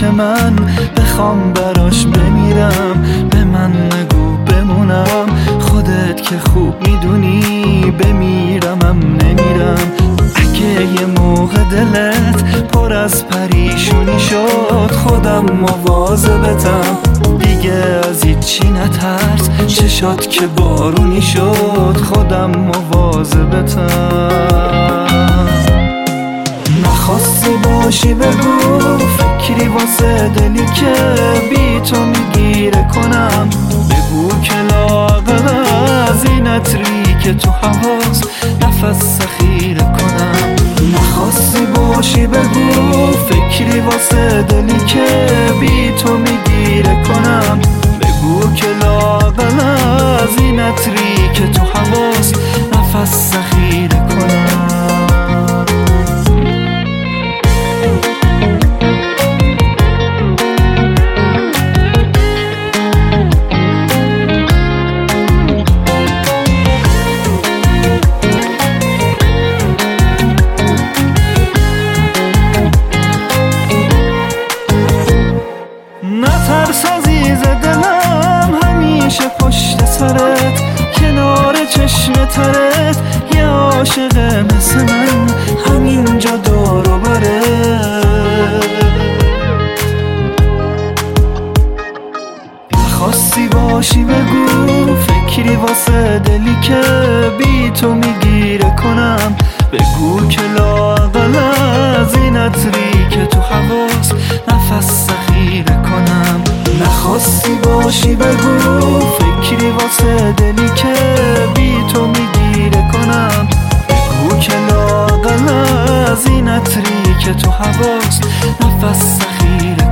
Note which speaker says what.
Speaker 1: که من بخوام براش بمیرم، به من نگو بمونم، خودت که خوب میدونی بمیرمم نمیرم. اگه یه موقع دلت پر از پریشونی شد، خودم مواظبتم، دیگه از هیچی نترس، چشات که بارونی شد، خودم مواظبتم. نخواستی باشی بگو، فکری واسه دلی که بی تو میگیره کنم، بگو که لااقل از این عطری که تو هواست نفس ذخیره کنم. نخواستی باشی بگو، فکری واسه دلی که بی تو میگیره کنم، بگو که لااقل از این عطری که تو هواست نفس ذخیره کنم. نترس عزیز دلم، همیشه پشت سرت، کنار چشم ترت، یه عاشق مثل من همینجا دور و برت. نخواستی باشی بگو، فکری واسه دلی که بی تو میگیره کنم، بگو که لااقل از این عطری که تو هواست نفس ذخیره کنم. نخواستی باشی بگو، فکری واسه دلی که بی تو میگیره کنم، بگو که لااقل از این عطری که تو هواست نفس ذخیره